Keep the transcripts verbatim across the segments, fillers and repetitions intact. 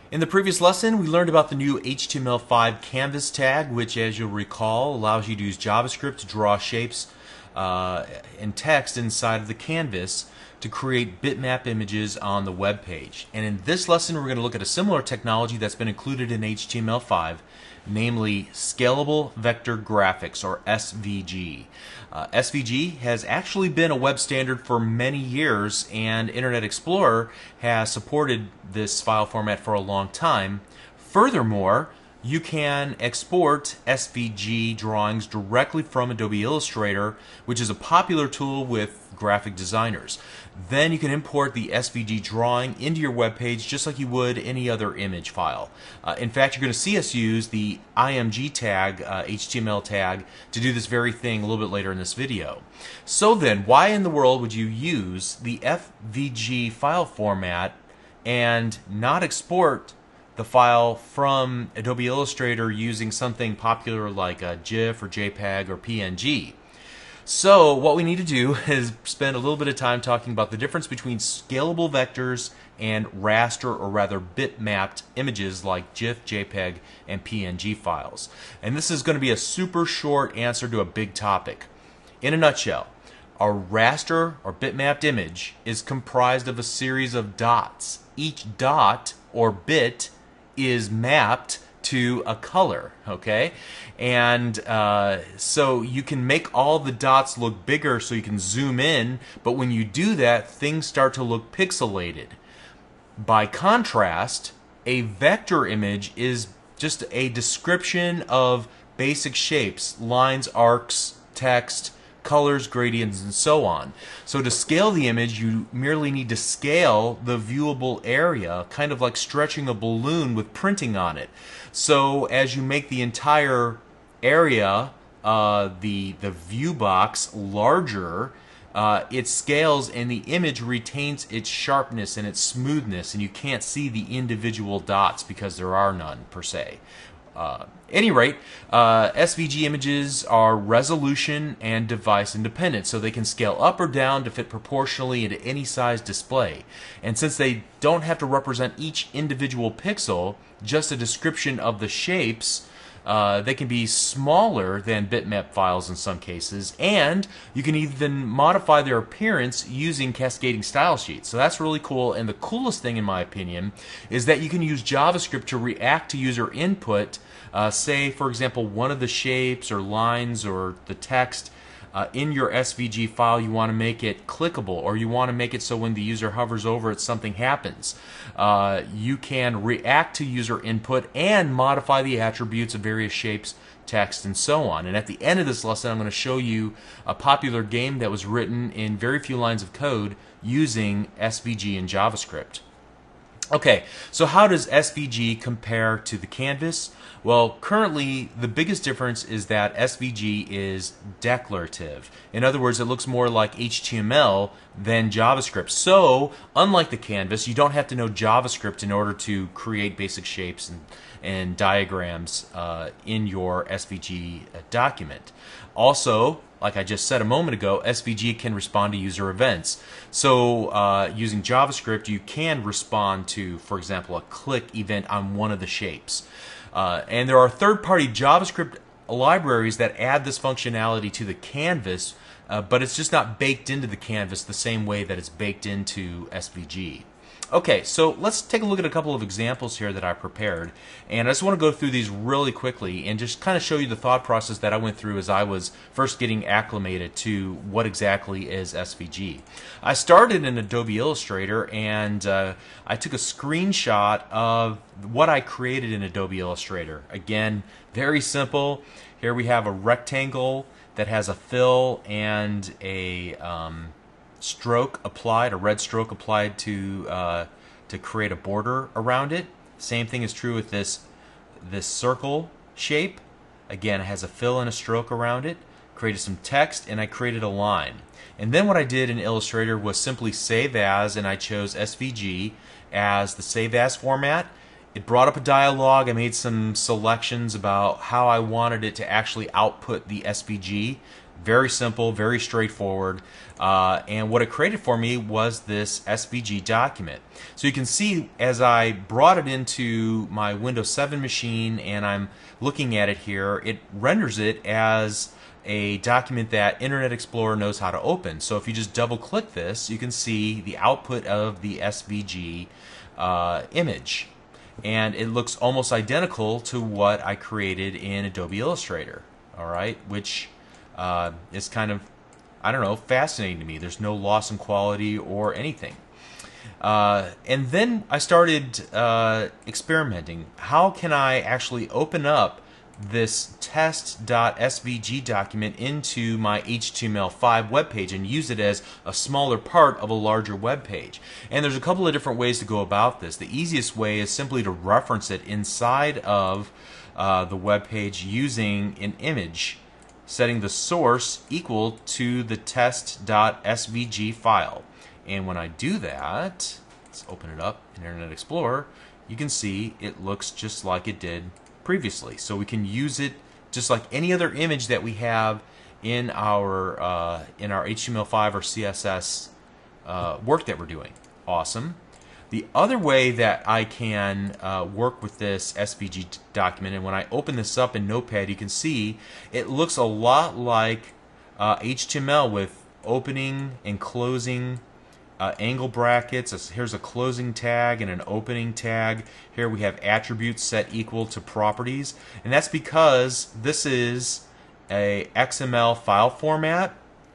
In the previous lesson, we learned about the new H T M L five canvas tag, which, as you'll recall, allows you to use JavaScript to draw shapes uh, and text inside of the canvas to create bitmap images on the web page. And in this lesson, we're going to look at a similar technology that's been included in H T M L five, namely Scalable Vector Graphics, or S V G. Uh, S V G has actually been a web standard for many years, and Internet Explorer has supported this file format for a long time. Furthermore, you can export S V G drawings directly from Adobe Illustrator, which is a popular tool with graphic designers. Then you can import the S V G drawing into your web page just like you would any other image file. Uh, in fact, you're going to see us use the I M G tag, uh, H T M L tag, to do this very thing a little bit later in this video. So then, why in the world would you use the S V G file format and not export the file from Adobe Illustrator using something popular like a GIF or JPEG or P N G? So what we need to do is spend a little bit of time talking about the difference between scalable vectors and raster, or rather bitmapped images like GIF, JPEG, and P N G files. And this is going to be a super short answer to a big topic. In a nutshell, a raster or bitmapped image is comprised of a series of dots. Each dot or bit is mapped to a color, okay? And uh, so you can make all the dots look bigger so you can zoom in, but when you do that, things start to look pixelated. By contrast, a vector image is just a description of basic shapes, lines, arcs, text, colors, gradients, and so on. So to scale the image, you merely need to scale the viewable area, kind of like stretching a balloon with printing on it. So as you make the entire area, uh, the, the view box, larger, uh, it scales and the image retains its sharpness and its smoothness, and you can't see the individual dots because there are none per se. Uh, at any rate, uh, S V G images are resolution and device independent, so they can scale up or down to fit proportionally into any size display. And since they don't have to represent each individual pixel, just a description of the shapes, uh, they can be smaller than bitmap files in some cases, and you can even modify their appearance using cascading style sheets. So that's really cool, and the coolest thing in my opinion is that you can use JavaScript to react to user input. Uh, say, for example, one of the shapes or lines or the text uh, in your S V G file, you want to make it clickable, or you want to make it so when the user hovers over it, something happens. Uh, you can react to user input and modify the attributes of various shapes, text, and so on. And at the end of this lesson, I'm going to show you a popular game that was written in very few lines of code using S V G and JavaScript. Okay, so how does S V G compare to the canvas? Well, currently the biggest difference is that S V G is declarative. In other words, it looks more like H T M L than JavaScript. So, unlike the canvas, you don't have to know JavaScript in order to create basic shapes and, and diagrams uh, in your S V G document. Also, like I just said a moment ago, S V G can respond to user events. So uh, using JavaScript, you can respond to, for example, a click event on one of the shapes. Uh, and there are third-party JavaScript libraries that add this functionality to the canvas, uh, but it's just not baked into the canvas the same way that it's baked into S V G. Okay, so let's take a look at a couple of examples here that I prepared, and I just want to go through these really quickly and just kind of show you the thought process that I went through as I was first getting acclimated to what exactly is S V G. I started in Adobe Illustrator, and uh, I took a screenshot of what I created in Adobe Illustrator. Again, very simple. Here we have a rectangle that has a fill and a um, stroke applied, a red stroke applied to uh, to create a border around it. Same thing is true with this this circle shape. Again, it has a fill and a stroke around it. Created some text, and I created a line. And then what I did in Illustrator was simply save as, and I chose S V G as the save as format. It brought up a dialog. I made some selections about how I wanted it to actually output the S V G Very simple, very straightforward. Uh, and what it created for me was this S V G document. So you can see as I brought it into my Windows seven machine and I'm looking at it here, it renders it as a document that Internet Explorer knows how to open. So if you just double click this, you can see the output of the S V G uh, image. And it looks almost identical to what I created in Adobe Illustrator, all right, which uh, is kind of, I don't know, fascinating to me. There's no loss in quality or anything. Uh, and then I started uh, experimenting. How can I actually open up this test.svg document into my H T M L five web page and use it as a smaller part of a larger web page? And there's a couple of different ways to go about this. The easiest way is simply to reference it inside of uh, the web page using an image, setting the source equal to the test.svg file. And when I do that, let's open it up in Internet Explorer, you can see it looks just like it did previously. So we can use it just like any other image that we have in our uh, in our H T M L five or C S S uh, work that we're doing. Awesome. The other way that I can uh, work with this S V G document, and when I open this up in Notepad, you can see it looks a lot like uh, H T M L with opening and closing Uh, angle brackets. Here's a closing tag and an opening tag. Here we have attributes set equal to properties, and that's because this is a X M L file format,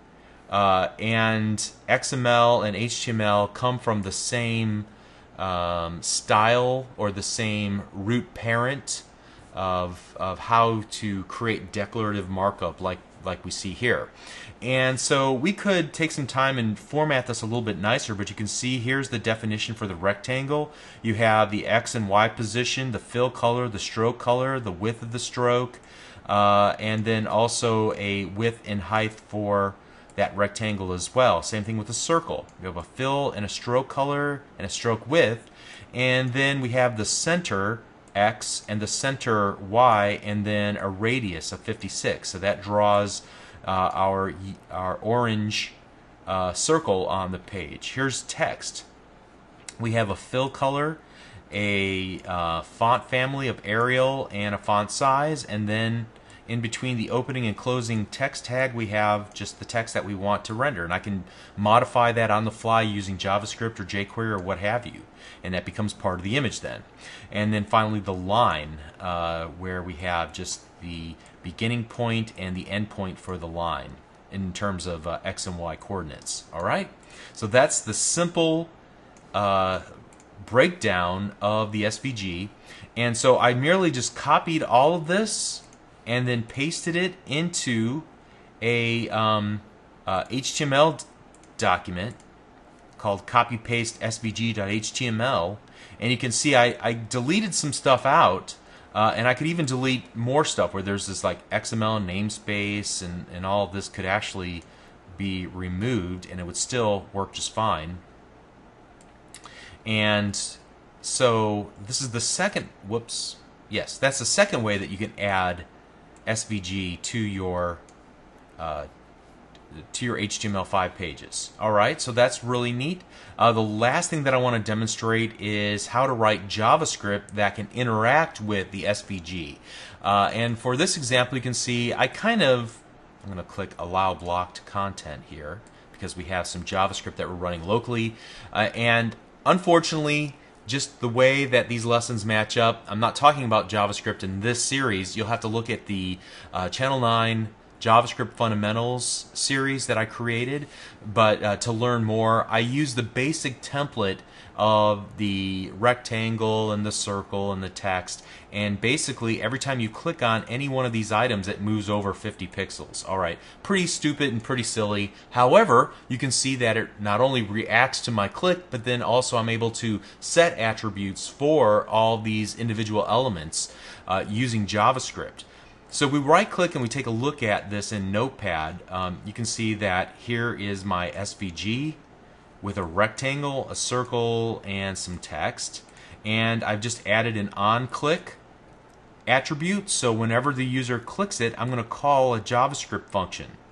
uh, and X M L and H T M L come from the same um, style or the same root parent of of how to create declarative markup like like we see here. And so we could take some time and format this a little bit nicer, but you can see here's the definition for the rectangle. You have the X and Y position, the fill color, the stroke color, the width of the stroke, uh, and then also a width and height for that rectangle as well. Same thing with the circle. We have a fill and a stroke color and a stroke width, and then we have the center X and the center Y, and then a radius of fifty-six. So that draws uh, our our orange uh, circle on the page. Here's text. We have a fill color, a uh, font family of Arial, and a font size, and then in between the opening and closing text tag we have just the text that we want to render, and I can modify that on the fly using JavaScript or jQuery or what have you, and that becomes part of the image then. And then finally the line, uh, where we have just the beginning point and the end point for the line in terms of uh, X and Y coordinates. Alright, so that's the simple uh, breakdown of the S V G, and so I merely just copied all of this and then pasted it into a um, uh, H T M L document called copy paste S V G dot H T M L, and you can see I, I deleted some stuff out, uh, and I could even delete more stuff where there's this like X M L namespace, and, and all of this could actually be removed and it would still work just fine. And so this is the second, whoops, yes, that's the second way that you can add S V G to your uh, to your H T M L five pages. Alright, so that's really neat. Uh, the last thing that I want to demonstrate is how to write JavaScript that can interact with the S V G. Uh, and for this example, you can see I kind of, I'm going to click Allow Blocked Content here because we have some JavaScript that we're running locally. Uh, and unfortunately, just the way that these lessons match up, I'm not talking about JavaScript in this series. You'll have to look at the uh, Channel nine JavaScript Fundamentals series that I created, but uh, to learn more, I use the basic template of the rectangle and the circle and the text, and basically every time you click on any one of these items it moves over fifty pixels. Alright, pretty stupid and pretty silly. However, you can see that it not only reacts to my click, but then also I'm able to set attributes for all these individual elements uh, using JavaScript. So we right click and we take a look at this in Notepad. Um, you can see that here is my S V G with a rectangle, a circle, and some text. And I've just added an on-click attribute, so whenever the user clicks it, I'm going to call a JavaScript function.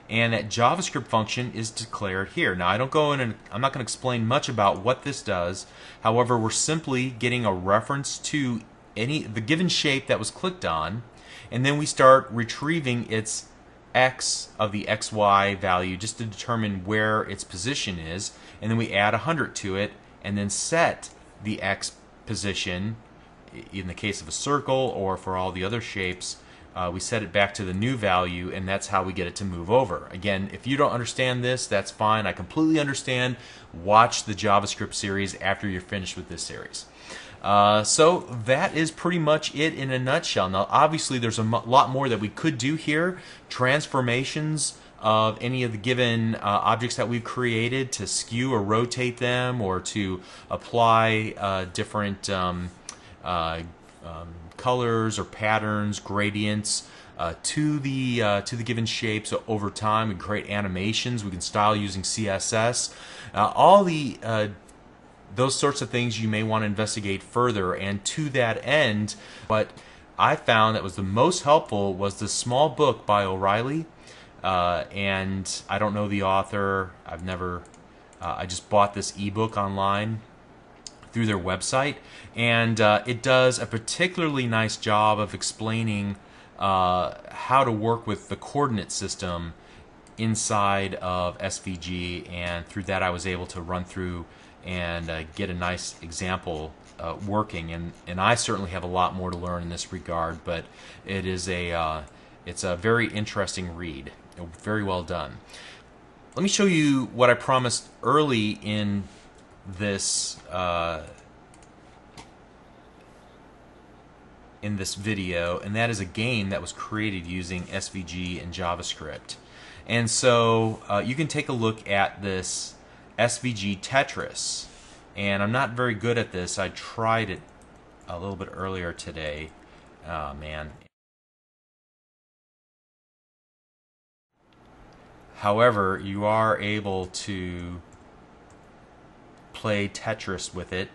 and that JavaScript function is declared here. Now I don't go in and I'm not going to explain much about what this does. However, we're simply getting a reference to any the given shape that was clicked on, and then we start retrieving its x of the xy value just to determine where its position is, and then we add one hundred to it and then set the x position in the case of a circle, or for all the other shapes uh, we set it back to the new value, and that's how we get it to move over. Again, if you don't understand this, that's fine. I completely understand. Watch the JavaScript series after you're finished with this series. Uh, so that is pretty much it in a nutshell. Now obviously there's a lot more that we could do here. Transformations of any of the given uh, objects that we've created, to skew or rotate them, or to apply uh, different um, uh, um, colors or patterns, gradients uh, to the uh, to the given shape. So over time we create animations. We can style using C S S. Uh, all the uh, those sorts of things you may want to investigate further, and to that end, what I found that was the most helpful was the small book by O'Reilly, uh, and I don't know the author. I've never, uh, I just bought this ebook online through their website, and uh, it does a particularly nice job of explaining uh, how to work with the coordinate system inside of S V G, and through that I was able to run through and uh, get a nice example uh, working, and and I certainly have a lot more to learn in this regard, but it is a uh, it's a very interesting read, very well done. Let me show you what I promised early in this uh, in this video, and that is a game that was created using S V G and JavaScript. And so uh, you can take a look at this S V G Tetris, and I'm not very good at this. I tried it a little bit earlier today. Oh man. However, you are able to play Tetris with it,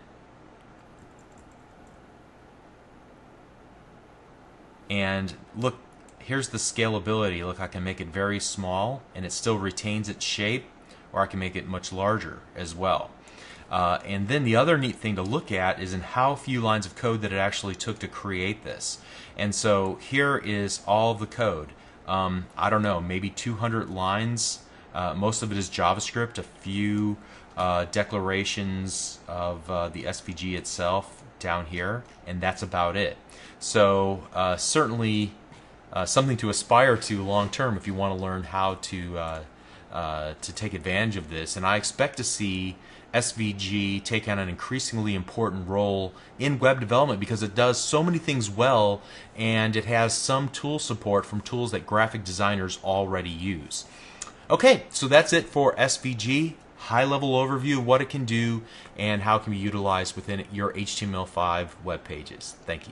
and look, here's the scalability. Look, I can make it very small and it still retains its shape, or I can make it much larger as well. Uh, and then the other neat thing to look at is in how few lines of code that it actually took to create this. And so here is all the code. Um, I don't know, maybe two hundred lines. Uh, most of it is JavaScript, a few uh, declarations of uh, the S V G itself down here, and that's about it. So uh, certainly uh, something to aspire to long term if you want to learn how to uh, uh, to take advantage of this. And I expect to see S V G take on an increasingly important role in web development because it does so many things well, and it has some tool support from tools that graphic designers already use. Okay, so that's it for S V G. High-level overview of what it can do and how it can be utilized within your H T M L five web pages. Thank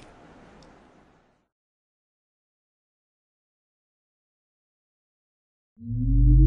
you.